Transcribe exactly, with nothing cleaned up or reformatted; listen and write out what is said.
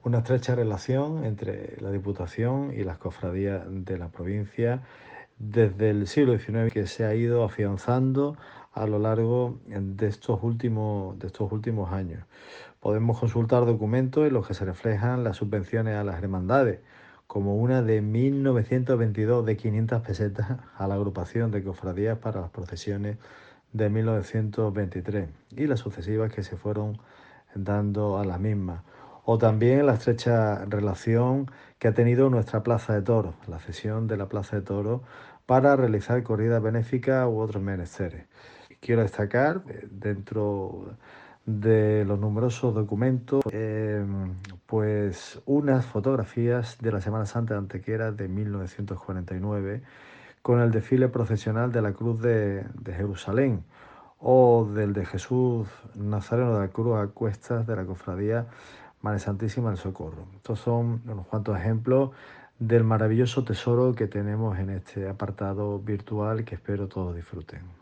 una estrecha relación entre la Diputación y las cofradías de la provincia desde el siglo diecinueve, que se ha ido afianzando a lo largo de estos últimos, de estos últimos años. Podemos consultar documentos en los que se reflejan las subvenciones a las hermandades, como una de mil novecientos veintidós de quinientas pesetas a la agrupación de cofradías para las procesiones de mil novecientos veintitrés y las sucesivas que se fueron dando a la misma. O también la estrecha relación que ha tenido nuestra Plaza de Toros, la cesión de la Plaza de Toros para realizar corridas benéficas u otros menesteres. Quiero destacar, eh, dentro de los numerosos documentos, eh, pues unas fotografías de la Semana Santa de Antequera de mil novecientos cuarenta y nueve con el desfile procesional de la Cruz de, de Jerusalén o del de Jesús Nazareno de la Cruz a cuestas de la Cofradía Madre Santísima del Socorro. Estos son unos cuantos ejemplos del maravilloso tesoro que tenemos en este apartado virtual que espero todos disfruten.